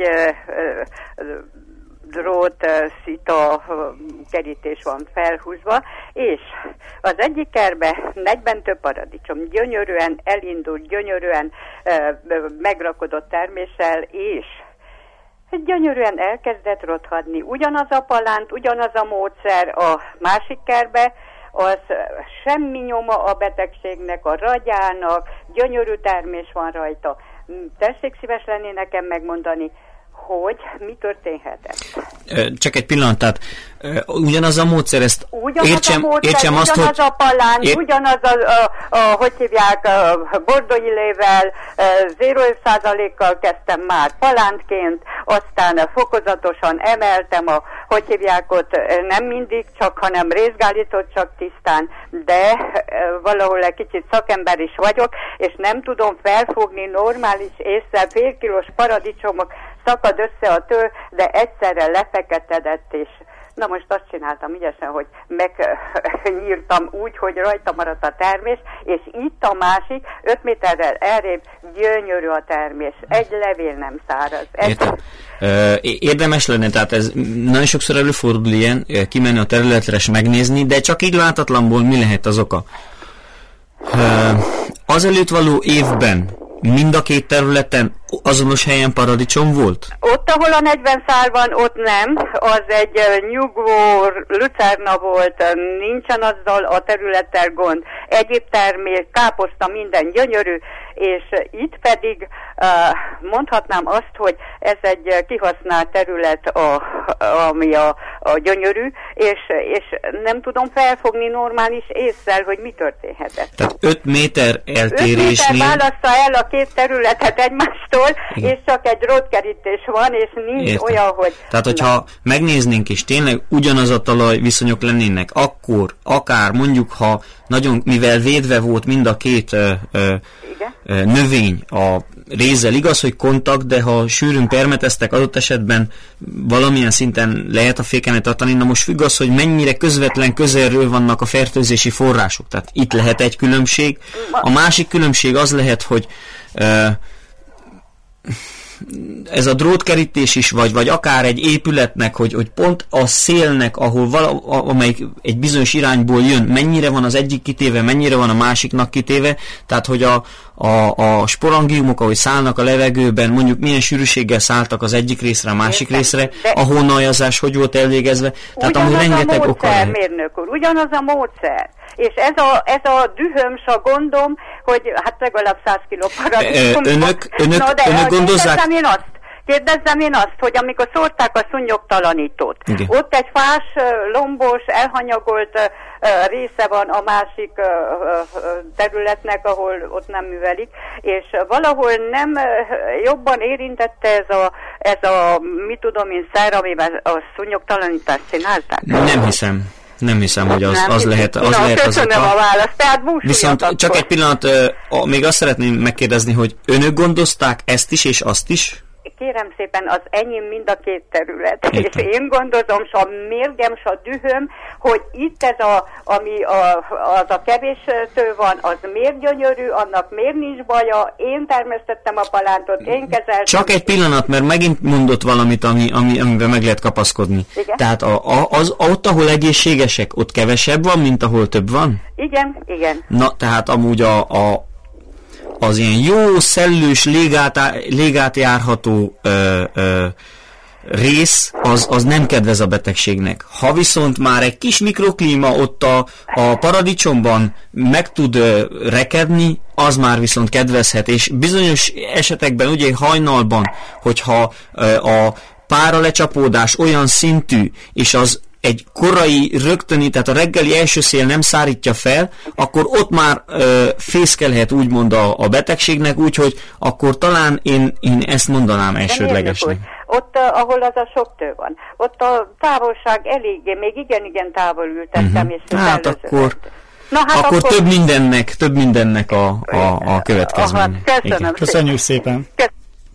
S11: drót, szita kerítés van felhúzva, és az egyik kertbe negyven több paradicsom, gyönyörűen elindult, gyönyörűen megrakodott terméssel, és gyönyörűen elkezdett rothadni. Ugyanaz a palánt, ugyanaz a módszer a másik kertbe, az semmi nyoma a betegségnek, a ragyának, gyönyörű termés van rajta. Tessék szíves lenni nekem megmondani, hogy mi történhetett.
S5: Csak egy pillanat, tehát ugyanaz a módszer, ezt
S11: ugyanaz
S5: értsem,
S11: a módszer,
S5: értsem azt,
S11: ugyanaz
S5: hogy...
S11: a palán,
S5: ér...
S11: ugyanaz a, a, a, hogy hívják, a bordóilével, zéro százalékkal kezdtem már palántként, aztán fokozatosan emeltem a, hogy hívják ott, nem mindig csak, hanem részgállított csak tisztán, de valahol egy kicsit szakember is vagyok, és nem tudom felfogni normális észre fél kilós paradicsomok, szakad össze a től, de egyszerre lefeketedett, és na most azt csináltam ügyesen, hogy megnyírtam úgy, hogy rajta maradt a termés, és itt a másik, öt méterrel elrébb gyönyörű a termés. Egy levél nem száraz.
S5: Értem. Érdemes lenne, tehát ez nagyon sokszor előfordul ilyen, kimenni a területre és megnézni, de csak így látatlanból mi lehet az oka? Azelőtt való évben mind a két területen azonos helyen paradicsom volt?
S11: Ott, ahol a negyven szál van, ott nem. Az egy nyugvó lucerna volt, nincsen azzal a területtel gond. Egyéb termék, káposzta, minden gyönyörű, és itt pedig mondhatnám azt, hogy ez egy kihasznált terület, a, ami a, a gyönyörű, és, és nem tudom felfogni normális észszel, hogy mi történhetett.
S5: Tehát öt méter eltérésnél...
S11: öt méter válassza el a két területet egymástól. háztól, igen. És csak egy drótkerítés van, és nincs értem. Olyan, hogy...
S5: Tehát, hogyha megnéznénk, és tényleg ugyanaz a talajviszonyok lennének, akkor akár mondjuk, ha nagyon, mivel védve volt mind a két ö, ö, ö, növény a rézzel, igaz, hogy kontakt, de ha sűrűn permeteztek, adott esetben valamilyen szinten lehet a fékemet tartani. Na most függ az, hogy mennyire közvetlen közelről vannak a fertőzési források. Tehát itt lehet egy különbség. A másik különbség az lehet, hogy uh, ez a drótkerítés is, vagy, vagy akár egy épületnek, hogy, hogy pont a szélnek, ahol vala, amelyik egy bizonyos irányból jön, mennyire van az egyik kitéve, mennyire van a másiknak kitéve, tehát hogy a, a, a sporangiumok, ahogy szállnak a levegőben, mondjuk milyen sűrűséggel szálltak az egyik részre, a másik Értem, részre, a hónajazás hogy volt elvégezve, tehát amúgy rengeteg oka lehet.
S11: Mérnök úr, ugyanaz a módszer. És ez a, ez a dühöms a gondom, hogy hát legalább száz kiló paradicsom.
S5: Önök, önök,
S11: no, de
S5: önök gondozzák...
S11: Kérdezzem én azt, kérdezzem én azt, hogy amikor szórták a szúnyogtalanítót, igen. Ott egy fás, lombos, elhanyagolt része van a másik területnek, ahol ott nem művelik, és valahol nem jobban érintette ez a, ez a mit tudom én, szer, amiben a szúnyogtalanítást csinálták?
S5: Nem hiszem. Nem hiszem, hogy az, az lehet az
S11: Na,
S5: lehet az
S11: oka. A választ, tehát
S5: viszont csak akkor. Egy pillanat, uh, még azt szeretném megkérdezni, hogy önök gondozták ezt is és azt is?
S11: Kérem szépen, az enyém mind a két terület, Értem. És én gondozom, s a mérgem, s a dühöm, hogy itt ez a, ami a, az a kevéstől van, az miért gyönyörű, annak miért nincs baja, én termesztettem a palántot, én kezeltem.
S5: Csak egy pillanat, mert megint mondott valamit, ami, ami, amiben meg lehet kapaszkodni. Igen? Tehát a, a, az, ott, ahol egészségesek, ott kevesebb van, mint ahol több van?
S11: Igen, igen.
S5: Na, tehát amúgy a, a az ilyen jó, szellős, légát, légátjárható ö, ö, rész, az, az nem kedvez a betegségnek. Ha viszont már egy kis mikroklíma ott a, a paradicsomban meg tud ö, rekedni, az már viszont kedvezhet, és bizonyos esetekben, ugye hajnalban, hogyha ö, a páralecsapódás olyan szintű, és az egy korai rögtöni, tehát a reggeli első szél nem szárítja fel, akkor ott már ö, fészkelhet úgymond a, a betegségnek, úgyhogy akkor talán én, én ezt mondanám elsődlegesnek.
S11: Ott, uh, ahol az a sok tő van, ott a távolság eléggé, még igen-igen távol ültettem, uh-huh. és
S5: hát akkor, Na, hát akkor, akkor több mindennek, több mindennek a, a, a következménye.
S11: Köszönöm
S4: Köszönjük szépen. szépen.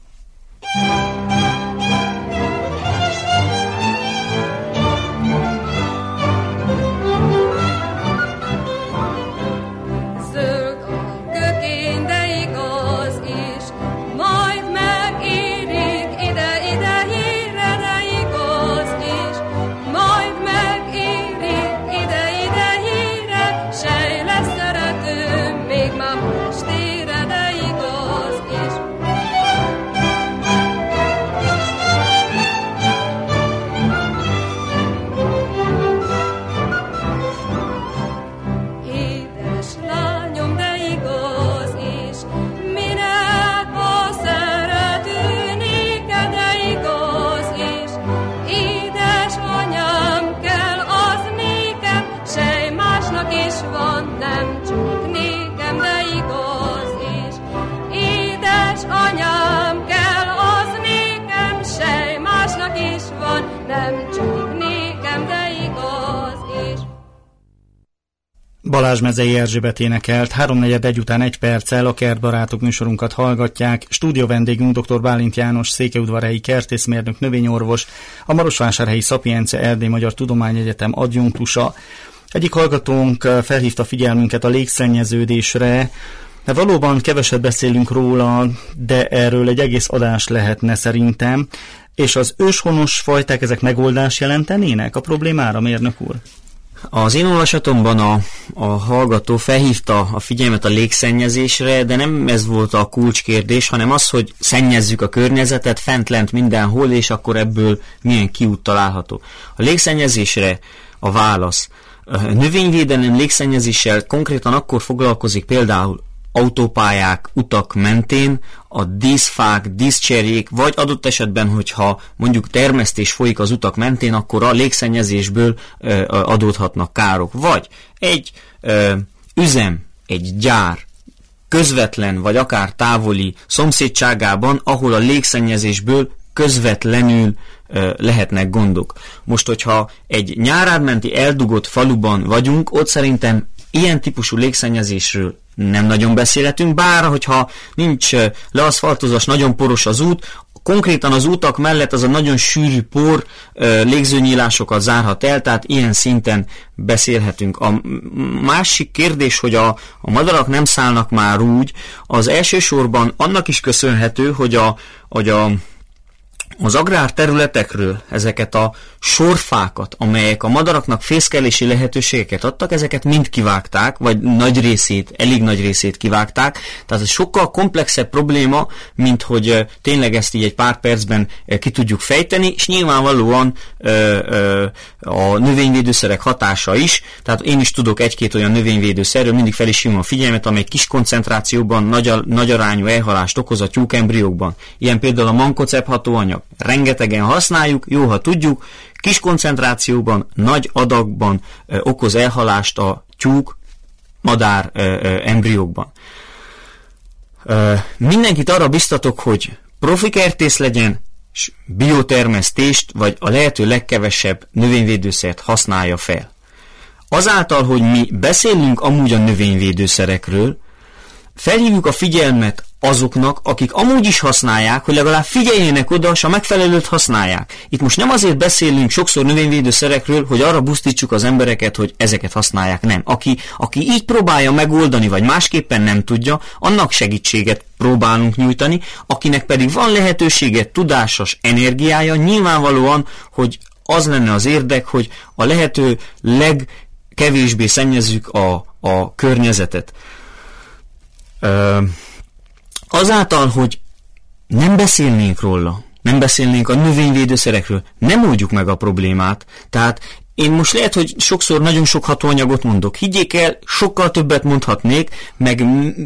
S4: Balázs Mezei Erzsébet énekelt, háromnegyed egy után egy perccel a Kertbarátok műsorunkat hallgatják. Stúdió vendégünk dr. Bálint János, székelyudvarhelyi kertészmérnök, növényorvos, a Marosvásárhelyi Szapiencia Erdély Magyar Tudományegyetem adjunktusa. Egyik hallgatónk felhívta figyelmünket a légszennyeződésre, de valóban keveset beszélünk róla, de erről egy egész adás lehetne szerintem. És az őshonos fajták, ezek megoldást jelentenének a problémára, mérnök úr?
S5: Az én olvasatomban a, a hallgató felhívta a figyelmet a légszennyezésre, de nem ez volt a kulcskérdés, hanem az, hogy szennyezzük a környezetet fent-lent mindenhol, és akkor ebből milyen kiút található. A légszennyezésre a válasz. A növényvédelem légszennyezéssel konkrétan akkor foglalkozik például autópályák, utak mentén, a díszfák, díszcserjék, vagy adott esetben, hogyha mondjuk termesztés folyik az utak mentén, akkor a légszennyezésből ö, adódhatnak károk. Vagy egy ö, üzem, egy gyár közvetlen vagy akár távoli szomszédságában, ahol a légszennyezésből közvetlenül ö, lehetnek gondok. Most, hogyha egy nyárádmenti eldugott faluban vagyunk, ott szerintem ilyen típusú légszennyezésről nem nagyon beszélhetünk, bár hogyha nincs leaszfaltozás, nagyon poros az út, konkrétan az utak mellett az a nagyon sűrű por légzőnyílásokat zárhat el, tehát ilyen szinten beszélhetünk. A másik kérdés, hogy a, a madarak nem szállnak már úgy, az elsősorban annak is köszönhető, hogy a, hogy a az agrárterületekről ezeket a sorfákat, amelyek a madaraknak fészkelési lehetőségeket adtak, ezeket mind kivágták, vagy nagy részét, elég nagy részét kivágták. Tehát ez sokkal komplexebb probléma, mint hogy tényleg ezt így egy pár percben ki tudjuk fejteni, és nyilvánvalóan ö, ö, a növényvédőszerek hatása is. Tehát én is tudok egy-két olyan növényvédőszerről, mindig fel is hívom a figyelmet, amely kis koncentrációban nagy, nagy arányú elhalást okoz a tyúkembriókban. Ilyen például a mankoceb hatóanyag. Rengetegen használjuk, jó, ha tudjuk, kis koncentrációban, nagy adagban ö, okoz elhalást a tyúk, madár ö, ö, embriókban. Ö, mindenkit arra biztatok, hogy profi kertész legyen, és biotermesztést, vagy a lehető legkevesebb növényvédőszert használja fel. Azáltal, hogy mi beszélünk amúgy a növényvédőszerekről, felhívjuk a figyelmet azoknak, akik amúgy is használják, hogy legalább figyeljenek oda, és a megfelelőt használják. Itt most nem azért beszélünk sokszor növényvédőszerekről, hogy arra busztítsuk az embereket, hogy ezeket használják. Nem. Aki, aki így próbálja megoldani, vagy másképpen nem tudja, annak segítséget próbálunk nyújtani, akinek pedig van lehetősége, tudásos energiája, nyilvánvalóan, hogy az lenne az érdek, hogy a lehető legkevésbé szennyezzük a, a környezetet. Ö, azáltal, hogy nem beszélnénk róla, nem beszélnénk a növényvédőszerekről, nem oldjuk meg a problémát. Tehát én most lehet, hogy sokszor nagyon sok hatóanyagot mondok. Higgyék el, sokkal többet mondhatnék, meg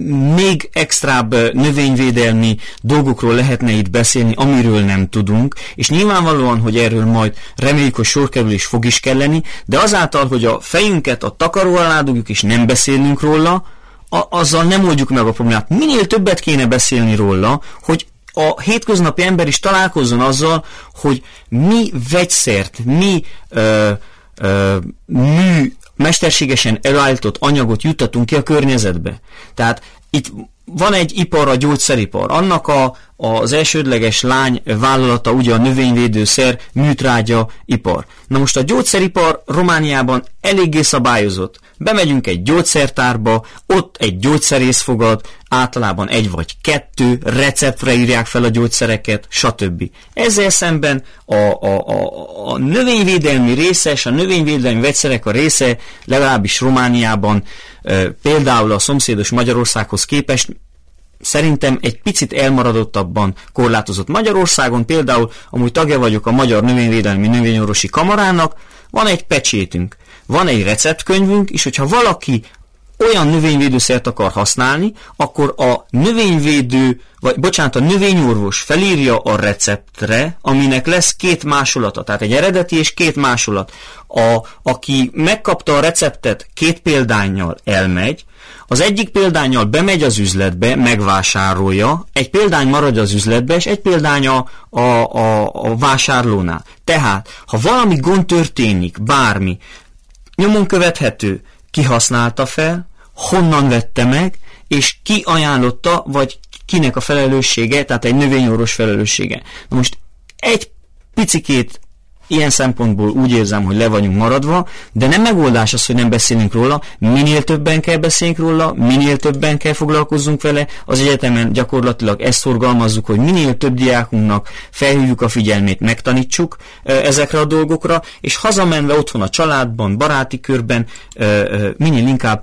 S5: még extrább növényvédelmi dolgokról lehetne itt beszélni, amiről nem tudunk, és nyilvánvalóan, hogy erről majd reméljük, hogy sor kerül és fog is kelleni, de azáltal, hogy a fejünket a takaró alá dugjuk és nem beszélünk róla, A, azzal nem oldjuk meg a problémát. Minél többet kéne beszélni róla, hogy a hétköznapi ember is találkozzon azzal, hogy mi vegyszert, mi ö, ö, mű, mesterségesen előállított anyagot juttatunk ki a környezetbe. Tehát itt van egy ipar, a gyógyszeripar. Annak a, az elsődleges lány vállalata ugye a növényvédőszer műtrágya ipar. Na most a gyógyszeripar Romániában eléggé szabályozott. Bemegyünk egy gyógyszertárba, ott egy gyógyszerész fogad, általában egy vagy kettő, receptre írják fel a gyógyszereket, stb. Ezzel szemben a, a, a, a növényvédelmi része, és a növényvédelmi vegyszerek a része, legalábbis Romániában, e, például a szomszédos Magyarországhoz képest, szerintem egy picit elmaradottabban korlátozott. Magyarországon például, amúgy tagja vagyok a Magyar Növényvédelmi Növényorvosi Kamarának, van egy pecsétünk, van egy receptkönyvünk, és hogyha valaki olyan növényvédőszert akar használni, akkor a növényvédő, vagy bocsánat, a növényorvos felírja a receptre, aminek lesz két másolata, tehát egy eredeti és két másolat. A, aki megkapta a receptet két példánnyal elmegy, az egyik példánnyal bemegy az üzletbe, megvásárolja, egy példány marad az üzletbe, és egy példány a, a, a, a vásárlónál. Tehát, ha valami gond történik, bármi, nyomon követhető, ki használta fel, honnan vette meg, és ki ajánlotta, vagy kinek a felelőssége, tehát egy növényorvos felelőssége. Na most egy picikét ilyen szempontból úgy érzem, hogy le vagyunk maradva, de nem megoldás az, hogy nem beszélünk róla, minél többen kell beszélnünk róla, minél többen kell foglalkozzunk vele, az egyetemen gyakorlatilag ezt szorgalmazzuk, hogy minél több diákunknak felhívjuk a figyelmét, megtanítsuk ezekre a dolgokra, és hazamenve otthon a családban, baráti körben minél inkább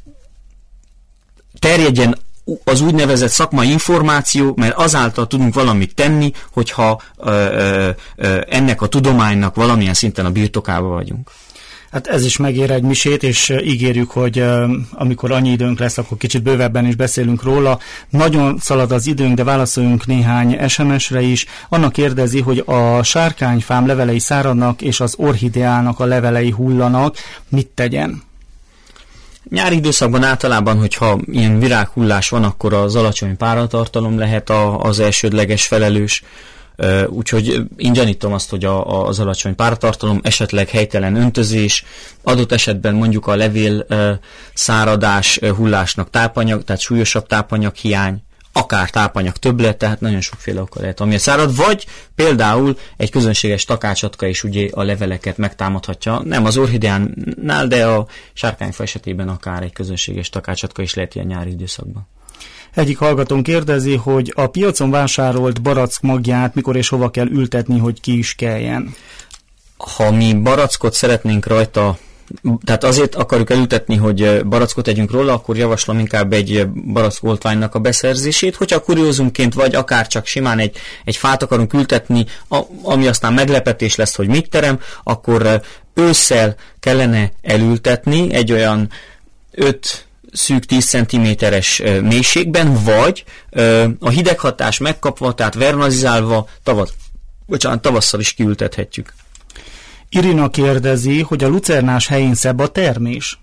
S5: terjedjen az úgynevezett szakmai információ, mert azáltal tudunk valamit tenni, hogyha ö, ö, ö, ennek a tudománynak valamilyen szinten a birtokába vagyunk.
S4: Hát ez is megér egy misét, és ígérjük, hogy uh, amikor annyi időnk lesz, akkor kicsit bővebben is beszélünk róla. Nagyon szalad az időnk, de válaszoljunk néhány es em es-re is. Annak kérdezi, hogy a sárkányfám levelei száradnak, és az orchideának a levelei hullanak. Mit tegyen?
S5: Nyári időszakban általában, hogyha ilyen virághullás van, akkor az alacsony páratartalom lehet a, az elsődleges felelős. Úgyhogy én gyanítom azt, hogy a, az alacsony páratartalom, esetleg helytelen öntözés, adott esetben mondjuk a levél száradás, hullásnak tápanyag, tehát súlyosabb tápanyaghiány, akár tápanyag többlet, tehát nagyon sokféle oka lehet, amiért szárad, vagy például egy közönséges takácsatka is ugye a leveleket megtámadhatja, nem az orchideánál, de a sárkányfa esetében akár egy közönséges takácsatka is lehet ilyen nyári időszakban.
S4: Egyik hallgatón kérdezi, hogy a piacon vásárolt barack magját mikor és hova kell ültetni, hogy ki is keljen.
S5: Ha mi barackot szeretnénk rajta, tehát azért akarjuk elültetni, hogy barackot tegyünk róla, akkor javaslom inkább egy barackoltványnak a beszerzését. Hogyha kuriózumként vagy akár csak simán egy, egy fát akarunk ültetni, ami aztán meglepetés lesz, hogy mit terem, akkor ősszel kellene elültetni egy olyan öt szűk tíz centiméteres mélységben, vagy a hideghatás megkapva, tehát vernazizálva tavasz, bocsánat, tavasszal is kiültethetjük.
S4: Irina kérdezi, hogy a lucernás helyén szebb a termés?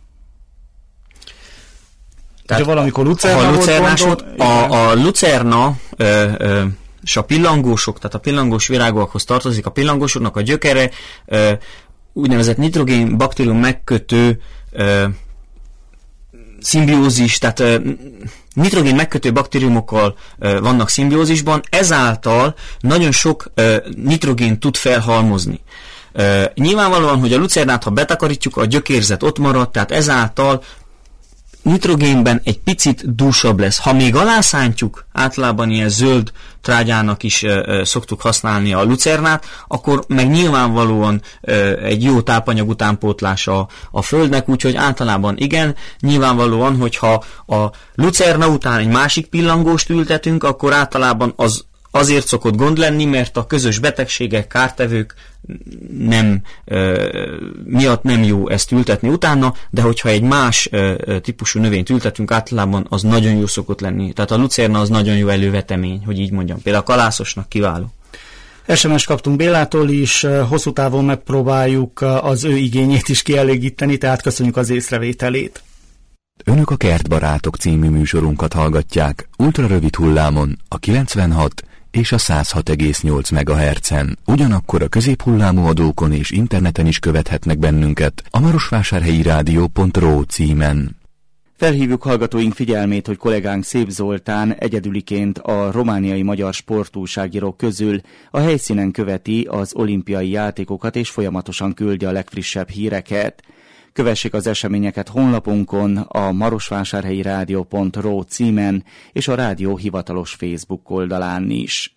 S4: Tehát ha valamikor lucerna
S5: a,
S4: volt,
S5: a, a lucerna ö, ö, és a pillangósok, tehát a pillangós virágokhoz tartozik, a pillangósoknak a gyökere ö, úgynevezett nitrogén baktérium megkötő ö, szimbiózis, tehát ö, nitrogén megkötő baktériumokkal ö, vannak szimbiózisban, ezáltal nagyon sok ö, nitrogén tud felhalmozni. Uh, nyilvánvalóan, hogy a lucernát, ha betakarítjuk, a gyökérzet ott marad, tehát ezáltal nitrogénben egy picit dúsabb lesz. Ha még alászántjuk, általában ilyen zöld trágyának is uh, uh, szoktuk használni a lucernát, akkor meg nyilvánvalóan uh, egy jó tápanyag utánpótlása a, a földnek, úgyhogy általában igen, nyilvánvalóan, hogyha a lucerna után egy másik pillangóst ültetünk, akkor általában az azért szokott gond lenni, mert a közös betegségek, kártevők nem, ö, miatt nem jó ezt ültetni utána, de hogyha egy más ö, típusú növényt ültetünk, általában az nagyon jó szokott lenni. Tehát a lucerna az nagyon jó elővetemény, hogy így mondjam. Például a kalászosnak kiváló.
S4: es em es kaptunk Bélától is, hosszú távon megpróbáljuk az ő igényét is kielégíteni, tehát köszönjük az észrevételét.
S3: Önök a Kertbarátok című műsorunkat hallgatják ultrarövid hullámon a kilencvenhat és a száz hat egész nyolc megahertzen. Ugyanakkor a középhullámú adókon és interneten is követhetnek bennünket a marosvásárhelyi rádió pont ro címen.
S4: Felhívjuk hallgatóink figyelmét, hogy kollégánk Szép Zoltán egyedüliként a romániai magyar sportújságírók közül a helyszínen követi az olimpiai játékokat és folyamatosan küldi a legfrissebb híreket. Kövessék az eseményeket honlapunkon, a marosvásárhelyi rádió pont ro címen és a rádió hivatalos Facebook oldalán is.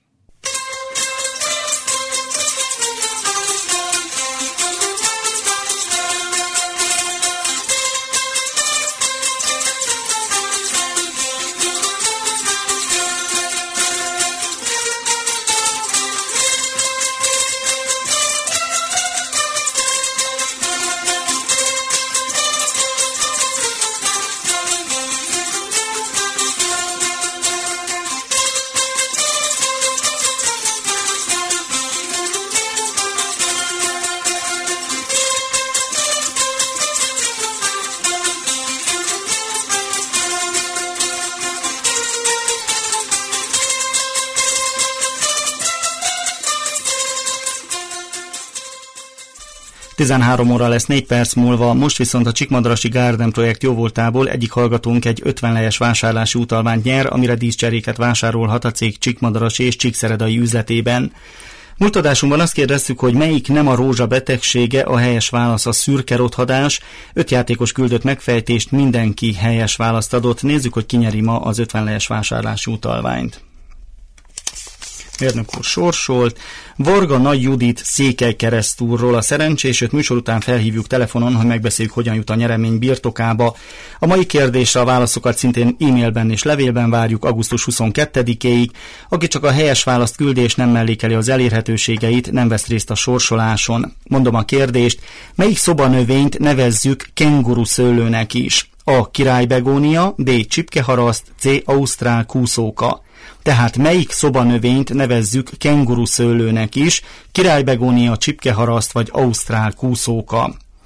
S4: tizenhárom óra lesz négy perc múlva, most viszont a Csíkmadarasi Garden projekt jóvoltából egyik hallgatónk egy ötven lejes vásárlási utalványt nyer, amire díszcseréket vásárolhat a cég Csíkmadarasi és Csíkszeredai üzletében. Múlt adásunkban azt kérdeztük, hogy melyik nem a rózsa betegsége, a helyes válasz a szürke rothadás. Öt játékos küldött megfejtést, mindenki helyes választ adott. Nézzük, hogy ki nyeri ma az ötven lejes vásárlási utalványt. Mérnök úr sorsolt. Varga Nagy Judit Székelykeresztúrról a szerencsés, őt műsor után felhívjuk telefonon, hogy megbeszéljük, hogyan jut a nyeremény birtokába. A mai kérdésre a válaszokat szintén e-mailben és levélben várjuk augusztus huszonkettedikéig. Aki csak a helyes választ küldi és nem mellékeli az elérhetőségeit, nem vesz részt a sorsoláson. Mondom a kérdést, melyik szobanövényt nevezzük kenguruszőlőnek is? A. királybegónia, B. csipkeharaszt, C. ausztrál kúszóka. Tehát melyik szobanövényt nevezzük kenguruszőlőnek is, királybegónia, csipkeharaszt vagy ausztrál kúszóka?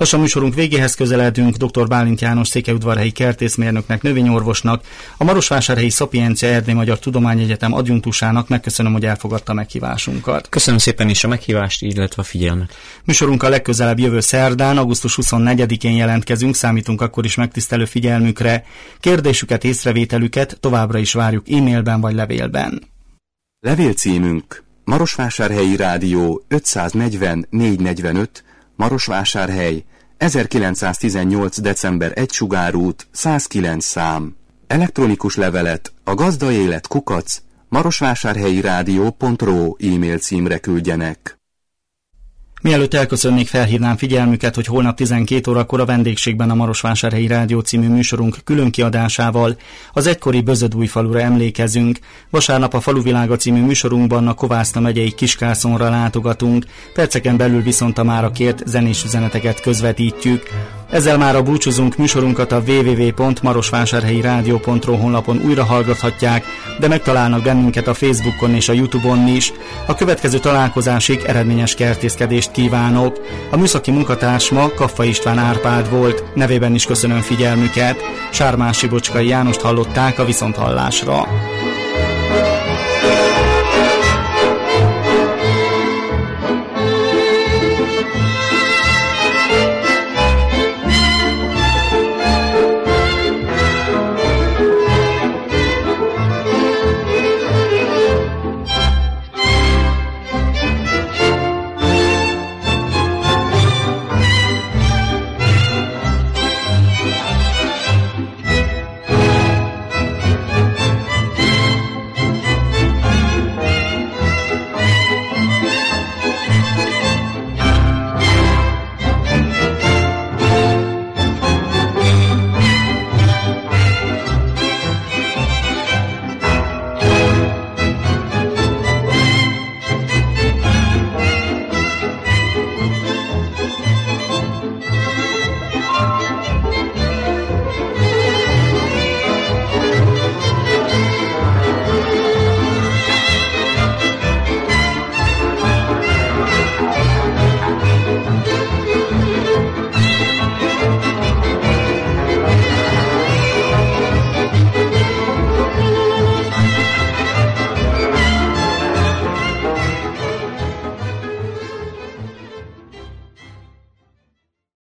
S4: Lassan műsorunk végéhez közeledünk. dr. Bálint János székelyudvarhelyi kertészmérnöknek, növényorvosnak, a Marosvásárhelyi Szapiencia Erdély Magyar Tudományegyetem adjunktusának megköszönöm, hogy elfogadta meghívásunkat.
S5: Köszönöm szépen is a meghívást, illetve a figyelmet.
S4: Műsorunkkal legközelebb jövő szerdán, augusztus huszonnegyedikén jelentkezünk, számítunk akkor is megtisztelő figyelmükre. Kérdésüket, észrevételüket továbbra is várjuk e-mailben vagy levélben.
S3: Levélcímünk: Marosvásárhelyi Rádió ötszáznegyven négyszáznegyvenöt, Marosvásárhely, ezerkilencszáztizennyolc. december egy Sugárút, százkilenc szám. Elektronikus levelet a gazdaélet kukac marosvásárhelyi rádió pont ro e-mail címre küldjenek.
S4: Mielőtt elköszönnék, felhívnám figyelmüket, hogy holnap tizenkét órakor a vendégségben a Marosvásárhelyi Rádió című műsorunk külön kiadásával az egykori Bözödújfalura emlékezünk. Vasárnap a Faluvilága című műsorunkban a Kovászna megyei Kiskászonra látogatunk, perceken belül viszont a mára kért zenés üzeneteket közvetítjük. Ezzel mára búcsúzunk, műsorunkat a double-u double-u double-u pont marosvásárhelyi rádió pont ro honlapon újra hallgathatják, de megtalálnak bennünket a Facebookon és a YouTube-on is. A következő találkozásig eredményes kertészkedést kívánok. A műszaki munkatárs ma Kaffa István Árpád volt, nevében is köszönöm figyelmüket. Sármási Bocskai Jánost hallották a viszonthallásra.